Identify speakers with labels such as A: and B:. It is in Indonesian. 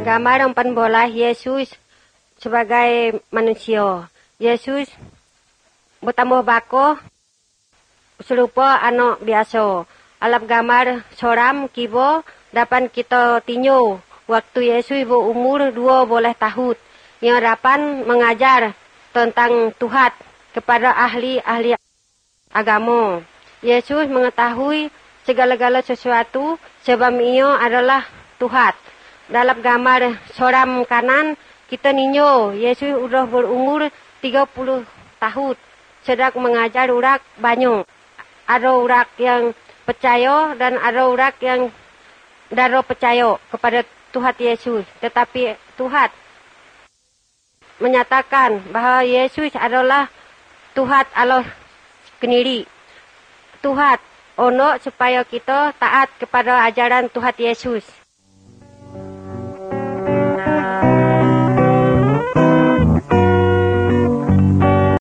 A: Gambar bola Yesus sebagai manusia. Yesus bertambah bako serupa anak biasa. Alam gambar soram kibo dapat kita tinjau waktu Yesus berumur 12 tahun. Yang dapat mengajar tentang Tuhan kepada ahli-ahli agama. Yesus mengetahui segala-gala sesuatu sebab ia adalah Tuhan. Dalam gambar soram kanan, kita ninyo Yesus sudah berumur 30 tahun. Sedang mengajar orang banyak. Ada orang yang percaya dan ada orang yang tidak percaya kepada Tuhan Yesus. Tetapi Tuhan menyatakan bahawa Yesus adalah Tuhan Allah sendiri. Tuhan ono supaya kita taat kepada ajaran Tuhan Yesus.